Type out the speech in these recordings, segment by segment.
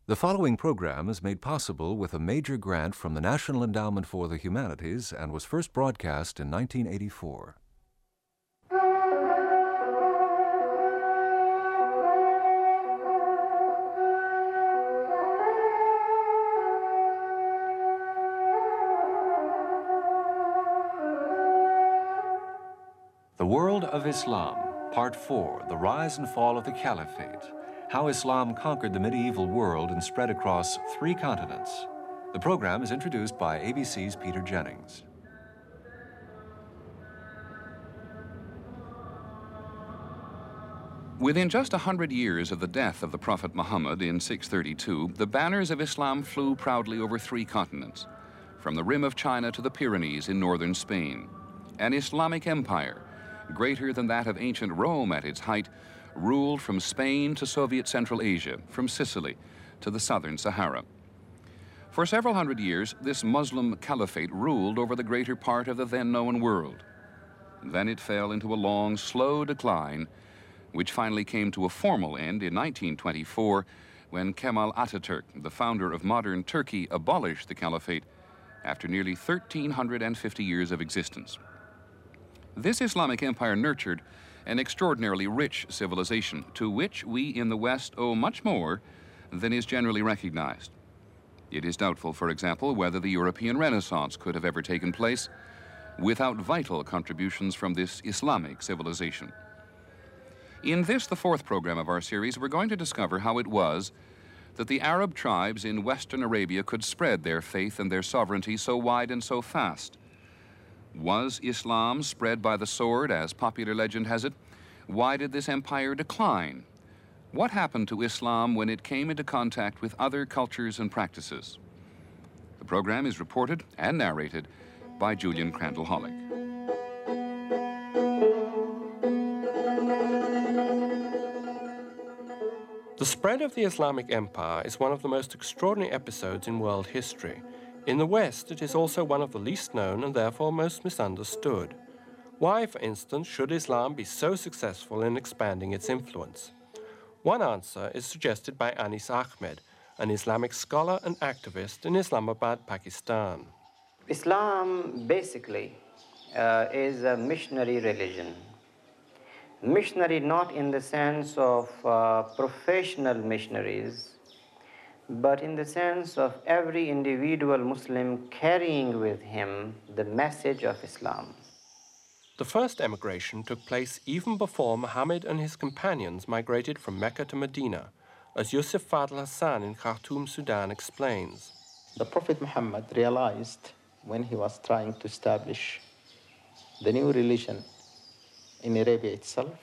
The following program is made possible with a major grant from the National Endowment for the Humanities and was first broadcast in 1984. The World of Islam, Part 4, The Rise and Fall of the Caliphate. How Islam conquered the medieval world and spread across 3 continents. The program is introduced by ABC's Peter Jennings. Within just 100 years of the death of the Prophet Muhammad in 632, the banners of Islam flew proudly over 3 continents, from the rim of China to the Pyrenees in northern Spain. An Islamic empire, greater than that of ancient Rome at its height, ruled from Spain to Soviet Central Asia, from Sicily to the southern Sahara. For several hundred years, this Muslim caliphate ruled over the greater part of the then-known world. Then it fell into a long, slow decline, which finally came to a formal end in 1924 when Kemal Ataturk, the founder of modern Turkey, abolished the caliphate after nearly 1,350 years of existence. This Islamic empire nurtured an extraordinarily rich civilization to which we in the West owe much more than is generally recognized. It is doubtful, for example, whether the European Renaissance could have ever taken place without vital contributions from this Islamic civilization. In this, the 4th program of our series, we're going to discover how it was that the Arab tribes in Western Arabia could spread their faith and their sovereignty so wide and so fast. Was Islam spread by the sword, as popular legend has it? Why did this empire decline? What happened to Islam when it came into contact with other cultures and practices? The program is reported and narrated by Julian Crandall Hollick. The spread of the Islamic Empire is one of the most extraordinary episodes in world history. In the West, it is also one of the least known and therefore most misunderstood. Why, for instance, should Islam be so successful in expanding its influence? One answer is suggested by Anis Ahmed, an Islamic scholar and activist in Islamabad, Pakistan. Islam basically is a missionary religion. Missionary not in the sense of professional missionaries, but in the sense of every individual Muslim carrying with him the message of Islam. The first emigration took place even before Muhammad and his companions migrated from Mecca to Medina, as Yusuf Fadl Hassan in Khartoum, Sudan explains. The Prophet Muhammad realized when he was trying to establish the new religion in Arabia itself,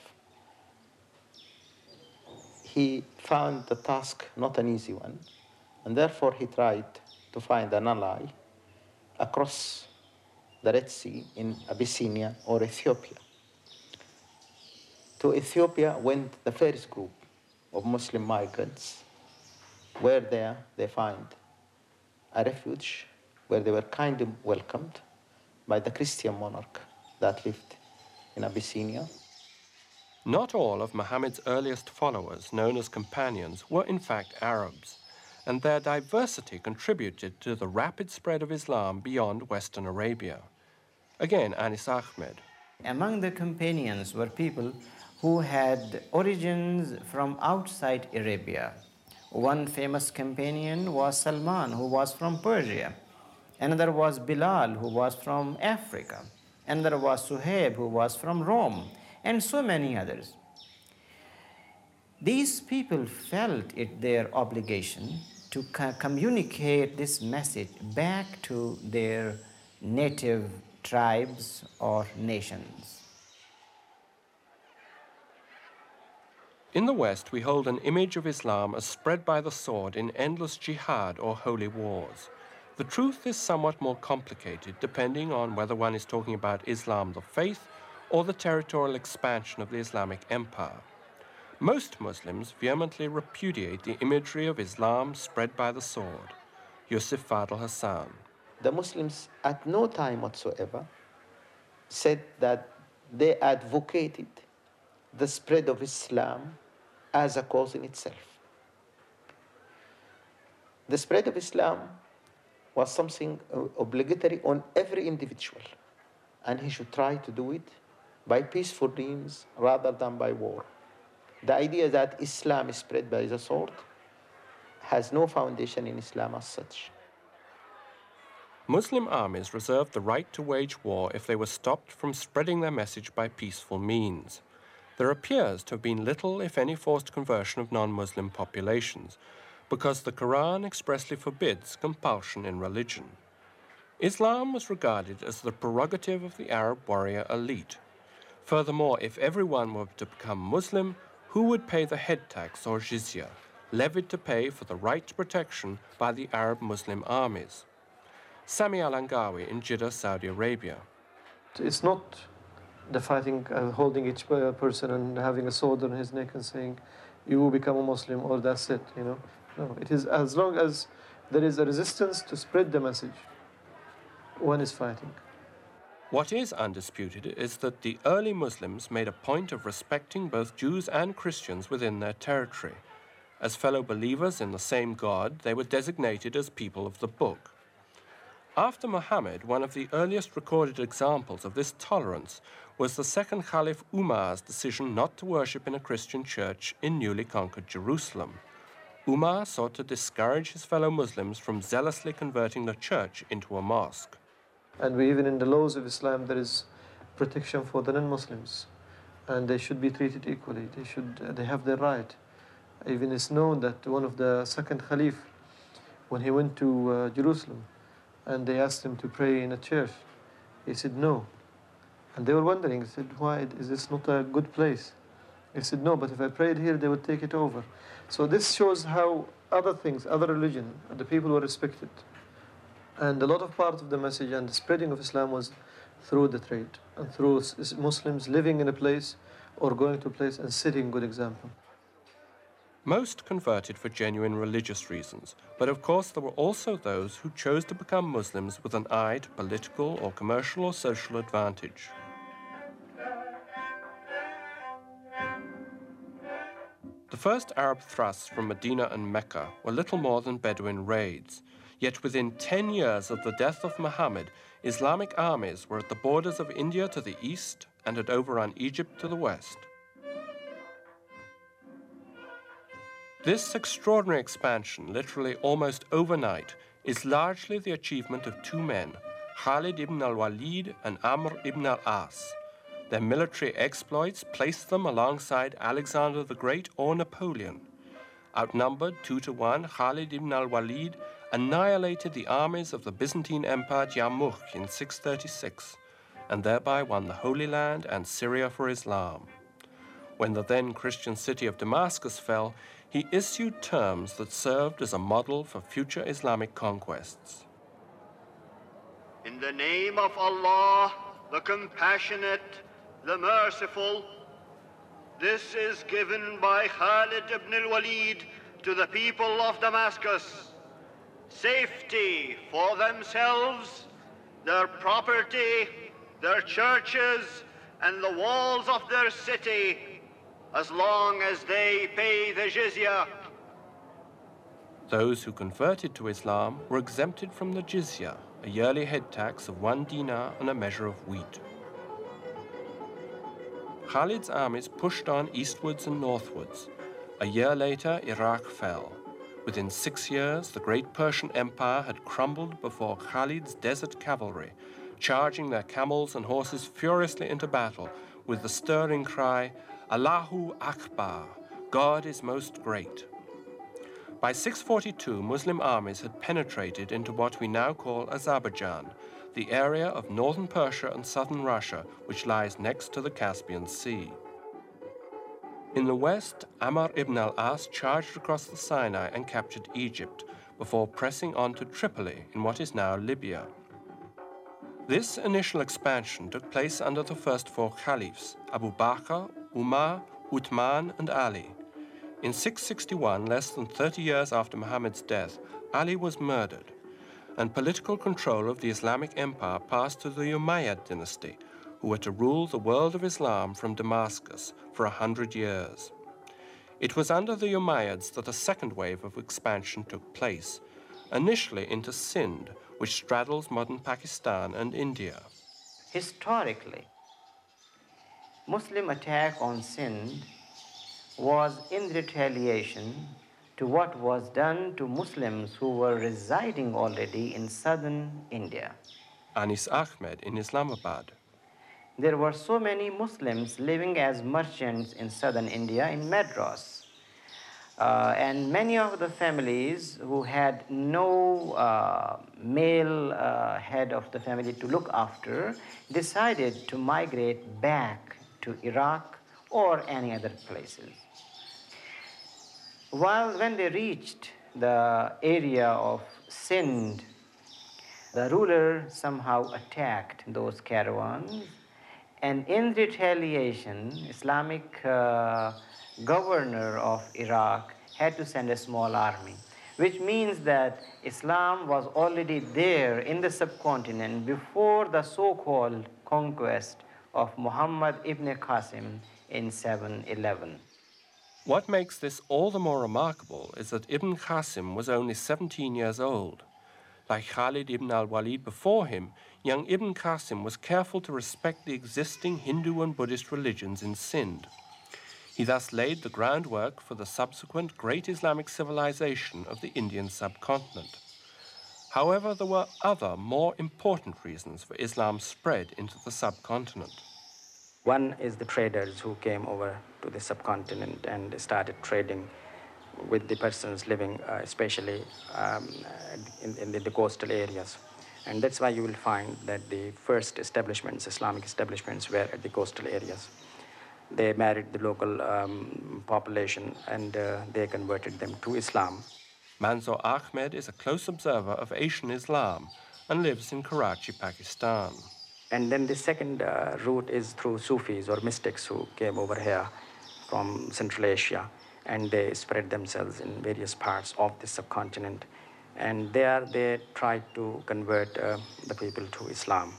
he found the task not an easy one, and therefore he tried to find an ally across the Red Sea in Abyssinia or Ethiopia. To Ethiopia went the first group of Muslim migrants. Where there they find a refuge where they were kindly welcomed by the Christian monarch that lived in Abyssinia. Not all of Muhammad's earliest followers, known as companions, were in fact Arabs, and their diversity contributed to the rapid spread of Islam beyond Western Arabia. Again, Anis Ahmed. Among the companions were people who had origins from outside Arabia. One famous companion was Salman, who was from Persia. Another was Bilal, who was from Africa. Another was Suhaib, who was from Rome, and so many others. These people felt it their obligation to communicate this message back to their native tribes or nations. In the West, we hold an image of Islam as spread by the sword in endless jihad or holy wars. The truth is somewhat more complicated, depending on whether one is talking about Islam, the faith, or the territorial expansion of the Islamic Empire. Most Muslims vehemently repudiate the imagery of Islam spread by the sword. Yusuf Fadl Hassan. The Muslims at no time whatsoever said that they advocated the spread of Islam as a cause in itself. the spread of Islam was something obligatory on every individual, and he should try to do it by peaceful means rather than by war. The idea that Islam is spread by the sword has no foundation in Islam as such. Muslim armies reserved the right to wage war if they were stopped from spreading their message by peaceful means. There appears to have been little, if any, forced conversion of non-Muslim populations, because the Quran expressly forbids compulsion in religion. Islam was regarded as the prerogative of the Arab warrior elite. Furthermore, if everyone were to become Muslim, who would pay the head tax or jizya, levied to pay for the right to protection by the Arab Muslim armies? Sami Al-Angawi in Jeddah, Saudi Arabia. It's not the fighting, holding each person and having a sword on his neck and saying, you will become a Muslim or that's it, you know. No, it is as long as there is a resistance to spread the message, one is fighting. What is undisputed is that the early Muslims made a point of respecting both Jews and Christians within their territory. As fellow believers in the same God, they were designated as people of the book. After Muhammad, one of the earliest recorded examples of this tolerance was the second Caliph Umar's decision not to worship in a Christian church in newly conquered Jerusalem. Umar sought to discourage his fellow Muslims from zealously converting the church into a mosque. And even in the laws of Islam, there is protection for the non-Muslims, and they should be treated equally. They have their right. Even it's known that one of the second Caliph, when he went to Jerusalem, and they asked him to pray in a church, he said no. And they were wondering, he said, why, is this not a good place? He said, no, but if I prayed here, they would take it over. So this shows how other things, other religion, the people were respected. And a lot of part of the message and the spreading of Islam was through the trade and through Muslims living in a place or going to a place and setting good example. Most converted for genuine religious reasons, but of course there were also those who chose to become Muslims with an eye to political or commercial or social advantage. The first Arab thrusts from Medina and Mecca were little more than Bedouin raids, yet within 10 years of the death of Muhammad, Islamic armies were at the borders of India to the east and had overrun Egypt to the west. This extraordinary expansion, literally almost overnight, is largely the achievement of two men, Khalid ibn al-Walid and Amr ibn al-As. Their military exploits placed them alongside Alexander the Great or Napoleon. Outnumbered 2-1, Khalid ibn al-Walid annihilated the armies of the Byzantine Empire Yarmouk in 636, and thereby won the Holy Land and Syria for Islam. When the then Christian city of Damascus fell, he issued terms that served as a model for future Islamic conquests. In the name of Allah, the Compassionate, the Merciful, this is given by Khalid ibn al-Walid to the people of Damascus. Safety for themselves, their property, their churches, and the walls of their city, as long as they pay the jizya. Those who converted to Islam were exempted from the jizya, a yearly head tax of 1 dinar and a measure of wheat. Khalid's armies pushed on eastwards and northwards. A year later, Iraq fell. Within 6 years, the great Persian Empire had crumbled before Khalid's desert cavalry, charging their camels and horses furiously into battle with the stirring cry, Allahu Akbar, God is most great. By 642, Muslim armies had penetrated into what we now call Azerbaijan, the area of northern Persia and southern Russia, which lies next to the Caspian Sea. In the west, Amr ibn al-As charged across the Sinai and captured Egypt, before pressing on to Tripoli in what is now Libya. This initial expansion took place under the first four caliphs, Abu Bakr, Umar, Uthman, and Ali. In 661, less than 30 years after Muhammad's death, Ali was murdered, and political control of the Islamic Empire passed to the Umayyad dynasty, who were to rule the world of Islam from Damascus for 100 years. It was under the Umayyads that a second wave of expansion took place, initially into Sindh, which straddles modern Pakistan and India. Historically, Muslim attack on Sindh was in retaliation to what was done to Muslims who were residing already in southern India. Anis Ahmed in Islamabad. There were so many Muslims living as merchants in southern India in Madras. And many of the families who had no male head of the family to look after decided to migrate back to Iraq or any other places. When they reached the area of Sindh, the ruler somehow attacked those caravans, and in retaliation, Islamic governor of Iraq had to send a small army, which means that Islam was already there in the subcontinent before the so-called conquest of Muhammad ibn Qasim in 711. What makes this all the more remarkable is that Ibn Qasim was only 17 years old. Like Khalid ibn al-Walid before him, young Ibn Qasim was careful to respect the existing Hindu and Buddhist religions in Sindh. He thus laid the groundwork for the subsequent great Islamic civilization of the Indian subcontinent. However, there were other, more important reasons for Islam's spread into the subcontinent. One is the traders who came over to the subcontinent and started trading with the persons living especially in the coastal areas. And that's why you will find that the first establishments, Islamic establishments, were at the coastal areas. They married the local population and they converted them to Islam. Manzoor Ahmed is a close observer of Asian Islam and lives in Karachi, Pakistan. And then the second route is through Sufis or mystics who came over here from Central Asia, and they spread themselves in various parts of the subcontinent. And there they tried to convert the people to Islam.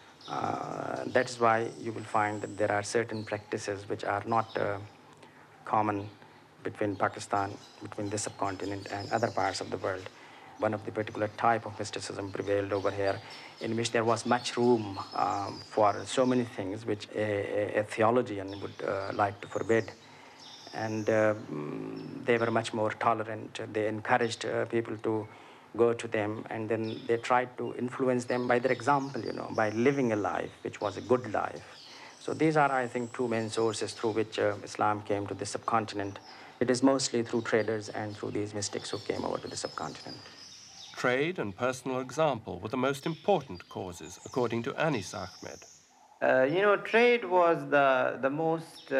That's why you will find that there are certain practices which are not common between Pakistan, between this subcontinent and other parts of the world. One of the particular type of mysticism prevailed over here, in which there was much room for so many things which a theologian would like to forbid. And they were much more tolerant. They encouraged people to go to them, and then they tried to influence them by their example, you know, by living a life which was a good life. So these are, I think, two main sources through which Islam came to the subcontinent. It is mostly through traders and through these mystics who came over to the subcontinent. Trade and personal example were the most important causes, according to Anis Ahmed. Trade was the most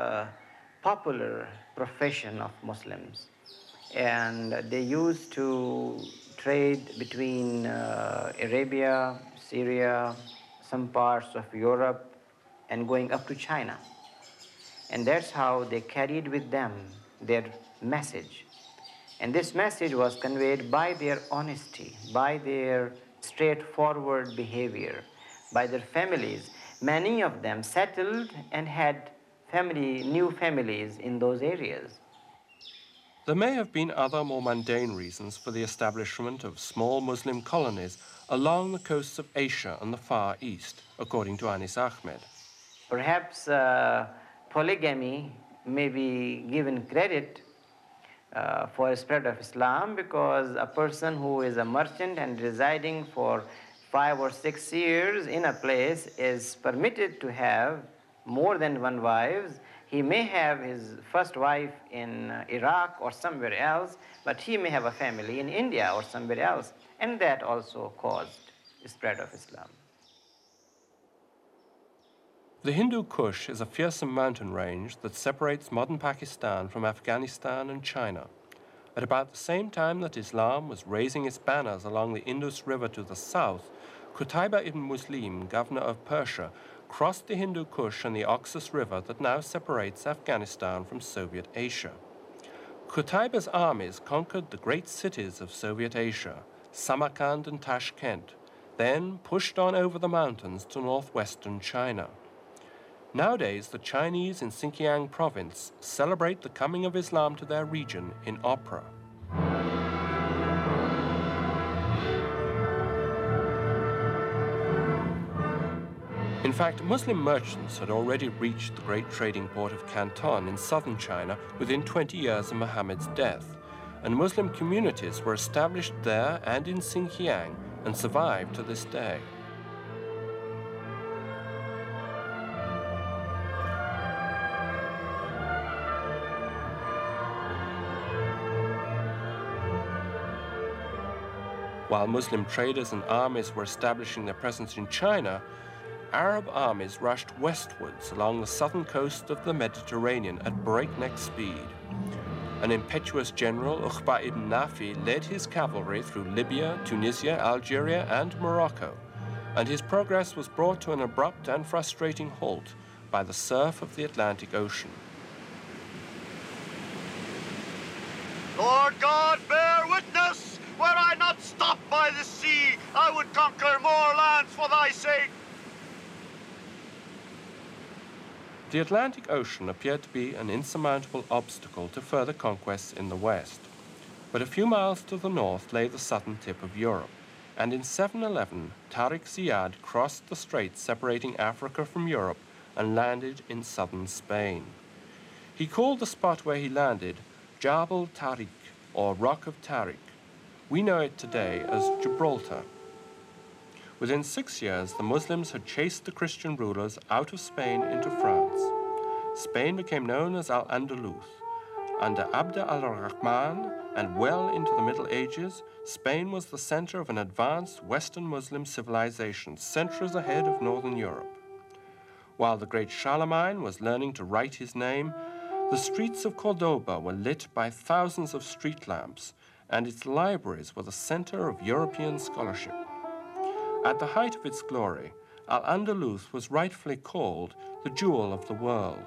popular profession of Muslims. And they used to trade between Arabia, Syria, some parts of Europe, and going up to China. And that's how they carried with them their message. And this message was conveyed by their honesty, by their straightforward behavior, by their families. Many of them settled and had new families in those areas. There may have been other more mundane reasons for the establishment of small Muslim colonies along the coasts of Asia and the Far East, according to Anis Ahmed. Perhaps polygamy may be given credit for the spread of Islam, because a person who is a merchant and residing for 5 or 6 years in a place is permitted to have more than one wife. He may have his first wife in Iraq or somewhere else, but he may have a family in India or somewhere else, and that also caused the spread of Islam. The Hindu Kush is a fearsome mountain range that separates modern Pakistan from Afghanistan and China. At about the same time that Islam was raising its banners along the Indus River to the south, Qutayba ibn Muslim, governor of Persia, crossed the Hindu Kush and the Oxus River that now separates Afghanistan from Soviet Asia. Qutayba's armies conquered the great cities of Soviet Asia, Samarkand and Tashkent, then pushed on over the mountains to northwestern China. Nowadays, the Chinese in Xinjiang province celebrate the coming of Islam to their region in opera. In fact, Muslim merchants had already reached the great trading port of Canton in southern China within 20 years of Muhammad's death, and Muslim communities were established there and in Xinjiang and survive to this day. While Muslim traders and armies were establishing their presence in China, Arab armies rushed westwards along the southern coast of the Mediterranean at breakneck speed. An impetuous general, Uqba ibn Nafi, led his cavalry through Libya, Tunisia, Algeria, and Morocco, and his progress was brought to an abrupt and frustrating halt by the surf of the Atlantic Ocean. Lord God, bear witness, were I not stopped by the sea, I would conquer more lands for thy sake. The Atlantic Ocean appeared to be an insurmountable obstacle to further conquests in the west. But a few miles to the north lay the southern tip of Europe, and in 711, Tariq Ziyad crossed the straits separating Africa from Europe and landed in southern Spain. He called the spot where he landed Jabal Tariq, or Rock of Tariq. We know it today as Gibraltar. Within 6 years, the Muslims had chased the Christian rulers out of Spain into France. Spain became known as Al-Andalus. Under Abd al-Rahman and well into the Middle Ages, Spain was the center of an advanced Western Muslim civilization, centuries ahead of Northern Europe. While the great Charlemagne was learning to write his name, the streets of Cordoba were lit by thousands of street lamps, and its libraries were the center of European scholarship. At the height of its glory, Al-Andalus was rightfully called the jewel of the world.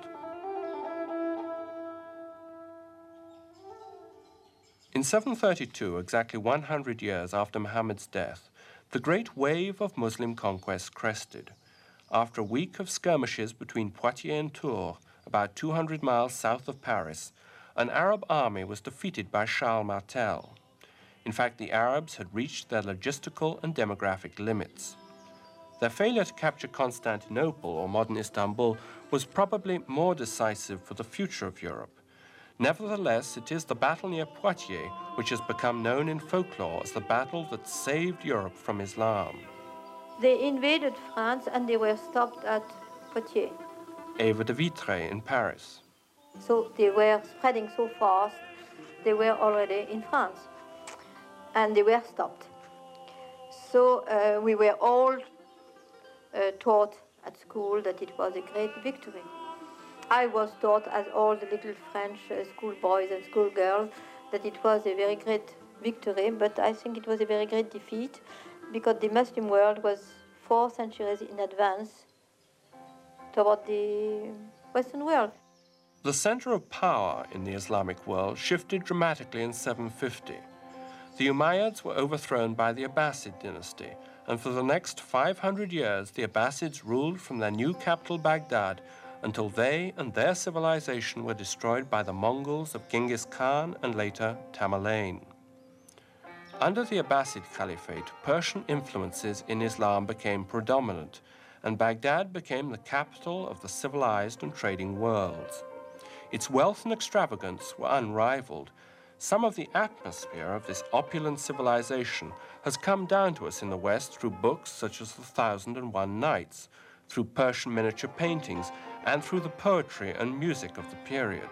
In 732, exactly 100 years after Muhammad's death, the great wave of Muslim conquest crested. After a week of skirmishes between Poitiers and Tours, about 200 miles south of Paris, an Arab army was defeated by Charles Martel. In fact, the Arabs had reached their logistical and demographic limits. Their failure to capture Constantinople, or modern Istanbul, was probably more decisive for the future of Europe. Nevertheless, it is the battle near Poitiers which has become known in folklore as the battle that saved Europe from Islam. They invaded France and they were stopped at Poitiers. Eva de Vitré in Paris. So they were spreading so fast, they were already in France. And they were stopped. So we were all taught at school that it was a great victory. I was taught, as all the little French schoolboys and schoolgirls, that it was a very great victory, but I think it was a very great defeat because the Muslim world was 4 centuries in advance toward the Western world. The center of power in the Islamic world shifted dramatically in 750. The Umayyads were overthrown by the Abbasid dynasty, and for the next 500 years the Abbasids ruled from their new capital Baghdad until they and their civilization were destroyed by the Mongols of Genghis Khan and later Tamerlane. Under the Abbasid Caliphate, Persian influences in Islam became predominant, and Baghdad became the capital of the civilized and trading worlds. Its wealth and extravagance were unrivaled. Some of the atmosphere of this opulent civilization has come down to us in the West through books such as The 1001 Nights, through Persian miniature paintings, and through the poetry and music of the period.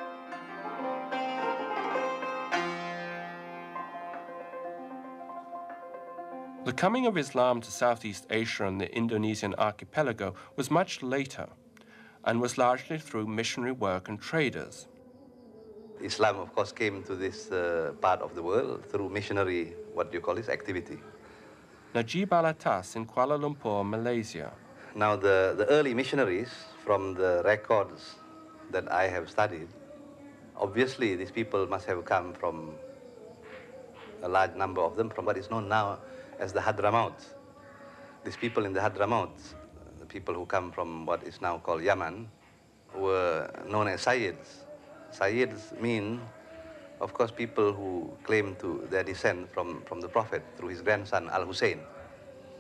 The coming of Islam to Southeast Asia and the Indonesian archipelago was much later, and was largely through missionary work and traders. Islam, of course, came to this part of the world through missionary, activity. Najib Alatas in Kuala Lumpur, Malaysia. Now, the early missionaries, from the records that I have studied, obviously these people must have come from, a large number of them, from what is known now as the Hadramaut. These people in the Hadramaut, the people who come from what is now called Yemen, were known as Sayyids. Sayyids mean, of course, people who claim to their descent from the Prophet through his grandson Al-Hussein.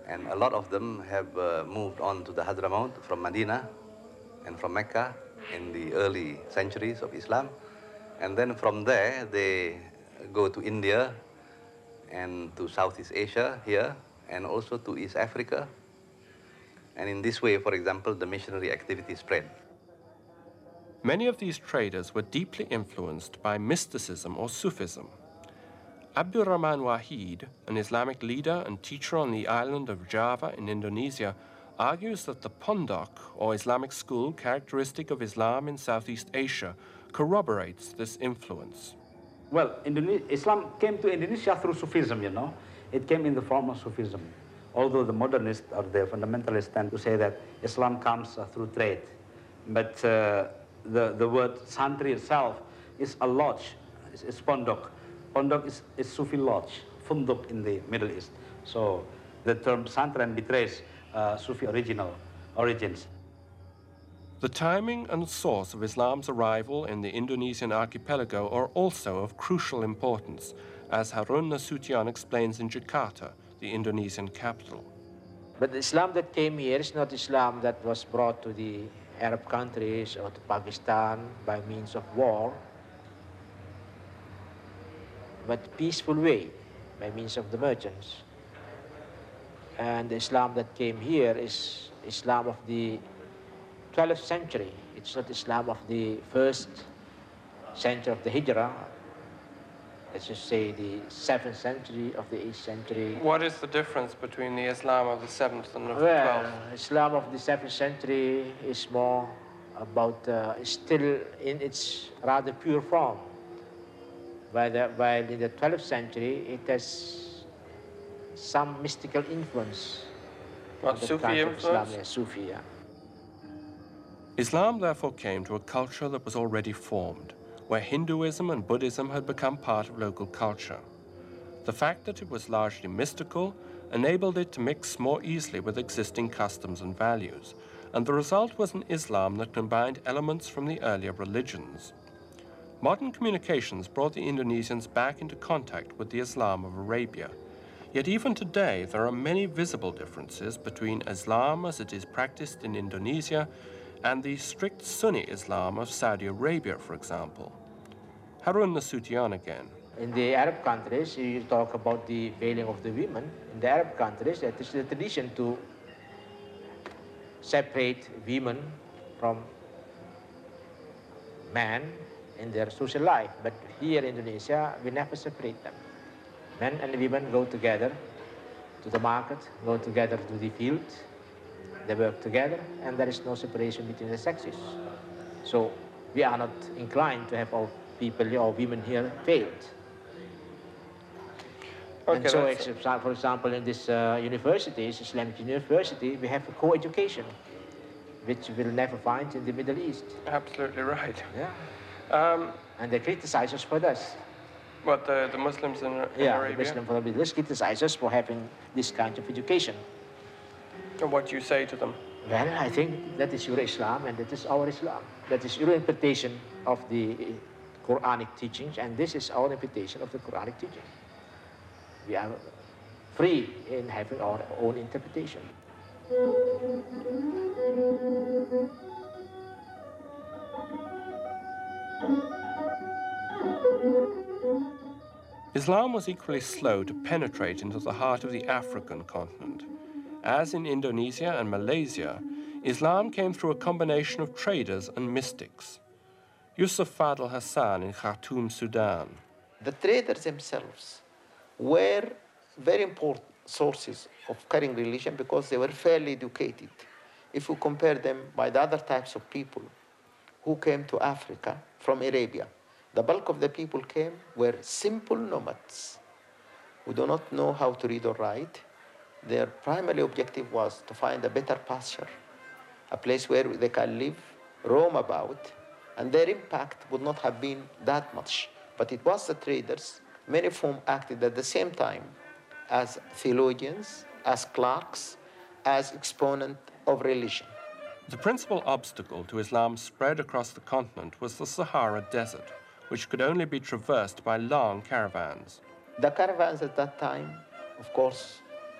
And a lot of them have moved on to the Hadramaut from Medina and from Mecca in the early centuries of Islam. And then from there, they go to India and to Southeast Asia here, and also to East Africa. And in this way, for example, the missionary activity spread. Many of these traders were deeply influenced by mysticism or Sufism. Abdul Rahman Wahid, an Islamic leader and teacher on the island of Java in Indonesia, argues that the Pondok, or Islamic school characteristic of Islam in Southeast Asia, corroborates this influence. Well, Islam came to Indonesia through Sufism, you know. It came in the form of Sufism. Although the modernists or the fundamentalists tend to say that Islam comes through trade. But the word santri itself is a lodge, it's Pondok. Pondok is Sufi lodge, funduk in the Middle East. So the term santren betrays Sufi origins. The timing and source of Islam's arrival in the Indonesian archipelago are also of crucial importance, as Harun Nasution explains in Jakarta, the Indonesian capital. But the Islam that came here is not Islam that was brought to the Arab countries or to Pakistan by means of war, but peaceful way, by means of the merchants. And the Islam that came here is Islam of the 12th century. It's not Islam of the 1st century of the Hijrah. Let's just say the 7th century of the 8th century. What is the difference between the Islam of the 7th and of the Well, 12th? Islam of the 7th century is more about, still in its rather pure form. While in the 12th century, it has some mystical influence. What, Sufi influence? Islam, yeah, Sufi, yeah. Islam therefore came to a culture that was already formed, where Hinduism and Buddhism had become part of local culture. The fact that it was largely mystical enabled it to mix more easily with existing customs and values, and the result was an Islam that combined elements from the earlier religions. Modern communications brought the Indonesians back into contact with the Islam of Arabia. Yet even today, there are many visible differences between Islam as it is practiced in Indonesia and the strict Sunni Islam of Saudi Arabia, for example. Harun Nasution again. In the Arab countries, you talk about the veiling of the women. In the Arab countries, it is the tradition to separate women from men in their social life. But here in Indonesia, we never separate them. Men and women go together to the market, go together to the field. They work together, and there is no separation between the sexes. So we are not inclined to have our people or women here failed. Okay, and so, for example, in this universities, Islamic University, we have a co-education, which we'll never find in the Middle East. Absolutely right. Yeah. And they criticize us for this. What, the Muslims in Arabia? Yeah, the Muslims from the Middle East criticize us for having this kind of education. And what do you say to them? Well, I think that is your Islam and that is our Islam. That is your interpretation of the Quranic teachings, and this is our interpretation of the Quranic teaching. We are free in having our own interpretation. Islam was equally slow to penetrate into the heart of the African continent. As in Indonesia and Malaysia, Islam came through a combination of traders and mystics. Yusuf Fadl Hassan in Khartoum, Sudan. The traders themselves were very important sources of carrying religion because they were fairly educated. If you compare them by the other types of people who came to Africa from Arabia, the bulk of the people were simple nomads who do not know how to read or write. Their primary objective was to find a better pasture, a place where they can live, roam about, and their impact would not have been that much. But it was the traders, many of whom acted at the same time as theologians, as clerks, as exponents of religion. The principal obstacle to Islam's spread across the continent was the Sahara Desert, which could only be traversed by long caravans. The caravans at that time, of course,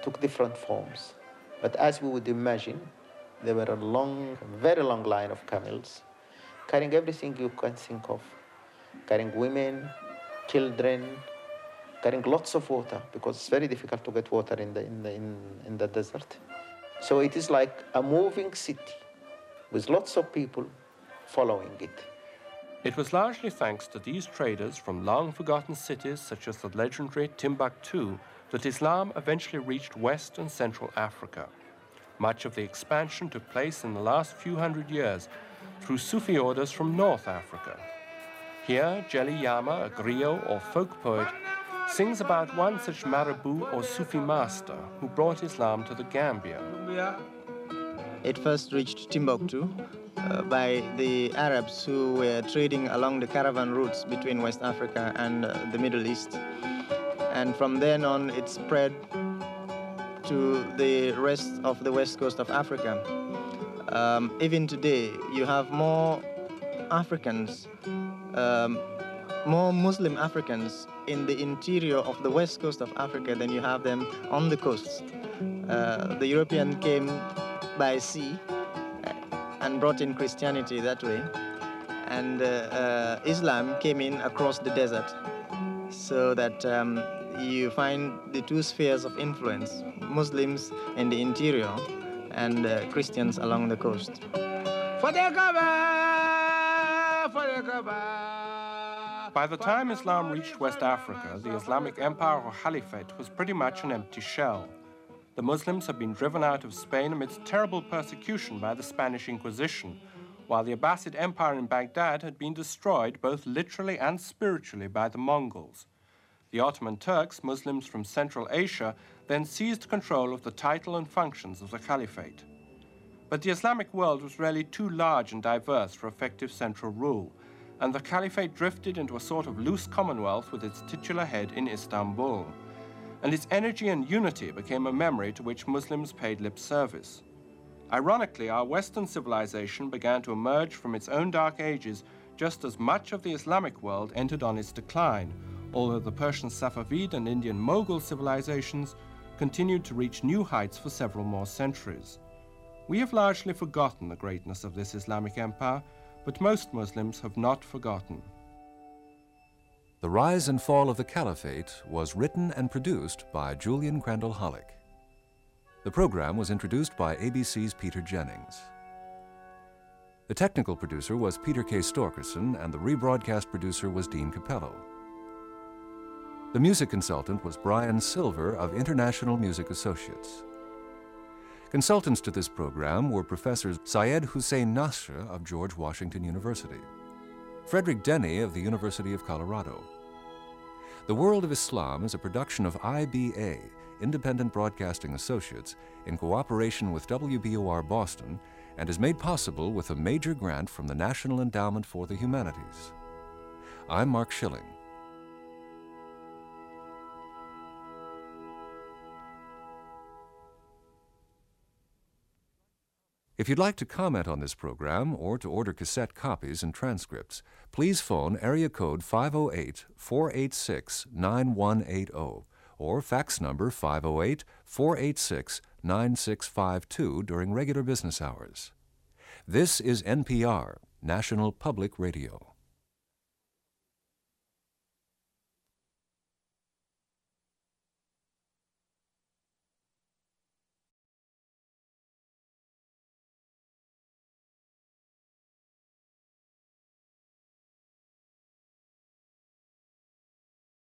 took different forms. But as we would imagine, there were a long, very long line of camels carrying everything you can think of, carrying women, children, carrying lots of water, because it's very difficult to get water in the desert. So it is like a moving city with lots of people following it. It was largely thanks to these traders from long-forgotten cities such as the legendary Timbuktu that Islam eventually reached West and Central Africa. Much of the expansion took place in the last few hundred years through Sufi orders from North Africa. Here, Jeli Yama, a griot or folk poet, sings about one such Marabout or Sufi master who brought Islam to the Gambia. It first reached Timbuktu by the Arabs who were trading along the caravan routes between West Africa and the Middle East. And from then on, it spread to the rest of the west coast of Africa. Even today, you have more Africans, more Muslim Africans in the interior of the west coast of Africa than you have them on the coast. The European came by sea and brought in Christianity that way, and Islam came in across the desert, so that you find the two spheres of influence, Muslims in the interior and Christians along the coast. By the time Islam reached West Africa, the Islamic Empire or Caliphate was pretty much an empty shell. The Muslims had been driven out of Spain amidst terrible persecution by the Spanish Inquisition, while the Abbasid Empire in Baghdad had been destroyed both literally and spiritually by the Mongols. The Ottoman Turks, Muslims from Central Asia, then seized control of the title and functions of the Caliphate. But the Islamic world was really too large and diverse for effective central rule, and the Caliphate drifted into a sort of loose commonwealth with its titular head in Istanbul. And its energy and unity became a memory to which Muslims paid lip service. Ironically, our Western civilization began to emerge from its own dark ages just as much of the Islamic world entered on its decline, although the Persian Safavid and Indian Mughal civilizations continued to reach new heights for several more centuries. We have largely forgotten the greatness of this Islamic empire, but most Muslims have not forgotten. The Rise and Fall of the Caliphate was written and produced by Julian Crandall Hollick. The program was introduced by ABC's Peter Jennings. The technical producer was Peter K. Storkerson, and the rebroadcast producer was Dean Capello. The music consultant was Brian Silver of International Music Associates. Consultants to this program were Professors Syed Hussein Nasr of George Washington University, Frederick Denny of the University of Colorado. The World of Islam is a production of IBA, Independent Broadcasting Associates, in cooperation with WBOR Boston, and is made possible with a major grant from the National Endowment for the Humanities. I'm Mark Schilling. If you'd like to comment on this program or to order cassette copies and transcripts, please phone area code 508-486-9180 or fax number 508-486-9652 during regular business hours. This is NPR, National Public Radio.